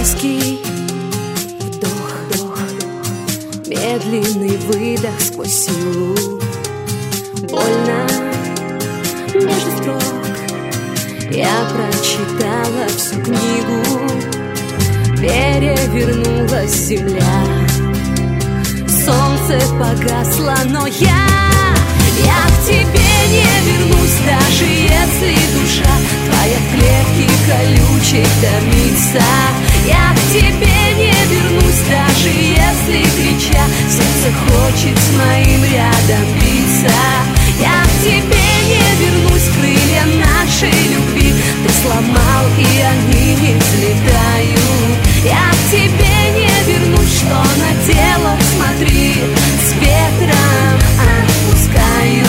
Резкий вдох, медленный выдох сквозь силу. Больно между строк я прочитала всю книгу. Перевернулась земля, солнце погасло, но я к тебе не вернусь, даже если душа твоя в клетке колючей томится. Я к тебе не вернусь, даже если, крича, сердце хочет с моим рядом биться. Я к тебе не вернусь, крылья нашей любви ты сломал, и они не взлетают. Я к тебе не вернусь, что наделал, смотри, с ветром отпускаю.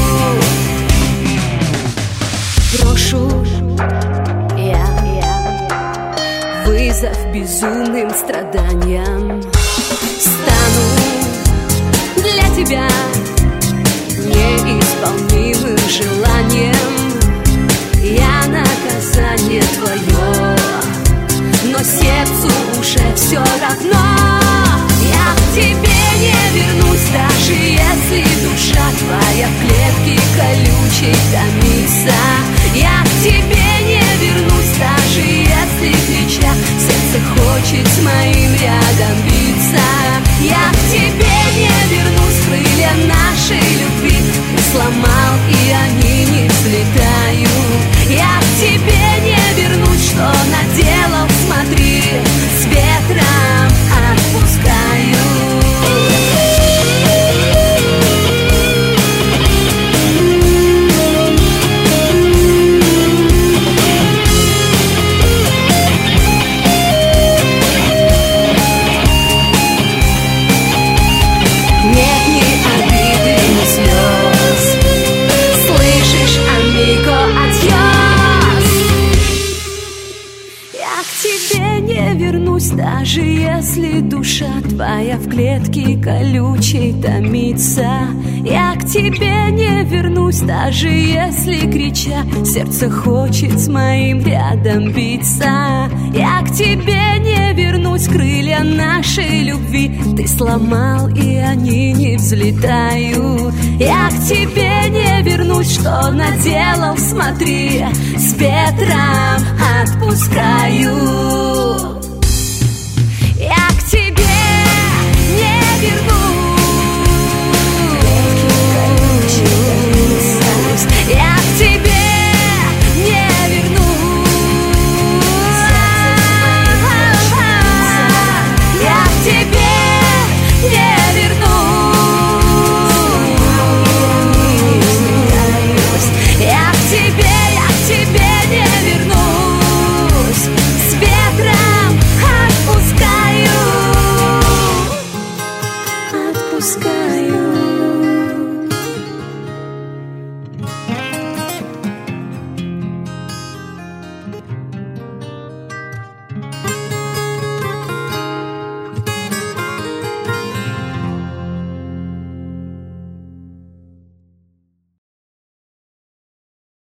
Брошу я вызов безумным страданиям. Стану для тебя неисполнимым желанием. Я наказание твое, но сердцу уже все равно. Я к тебе не вернусь, даже если душа твоя в клетке колючей томится. Я к тебе не вернусь, даже если, крича, сердце хочет с моим рядом биться. Я к тебе не вернусь, крылья нашей любви ты сломал, и они не взлетают. Я к тебе не вернусь, что наделал, смотри, с ветром отпускаю. Даже если душа твоя в клетке колючей томится. Я к тебе не вернусь, даже если, крича, сердце хочет с моим рядом биться. Я к тебе не вернусь, крылья нашей любви ты сломал, и они не взлетают. Я к тебе не вернусь, что наделал, смотри, с ветром отпускаю.